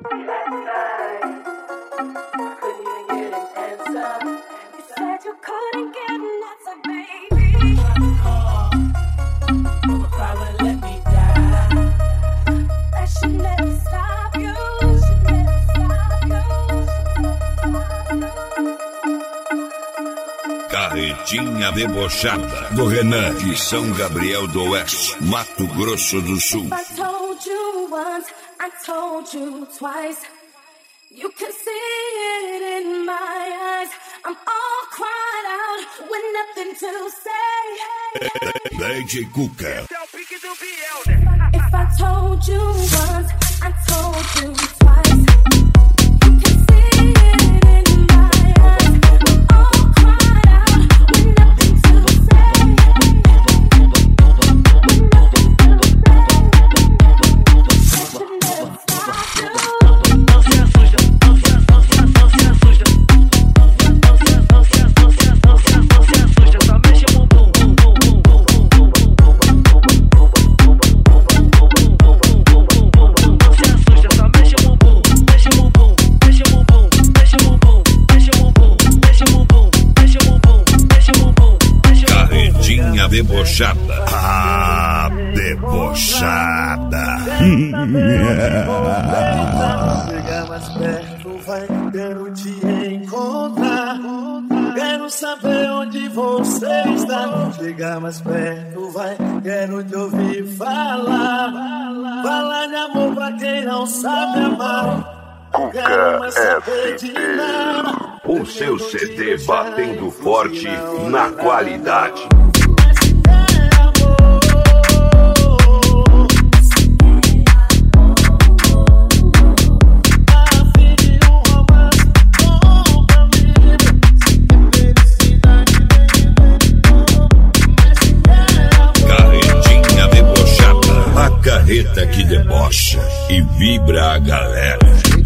Carretinha debochada do Renan de São Gabriel do Oeste, Mato Grosso do Sul. I told you once, I told you twice. You can see it in my eyes. I'm all cried out with nothing to say. DJ Cuca. If I told you once, I told you twice. You can see it in my eyes. I'm all cried out with nothing to say. Debochada. Ah, debochada. Chegar mais perto, vai, quero te encontrar. Quero saber onde você está. Chegar mais perto, vai, quero te ouvir falar. Falar de amor pra quem não sabe amar. Quero mais saber de nada. O seu CD batendo forte na qualidade. Carreta que debocha e vibra a galera.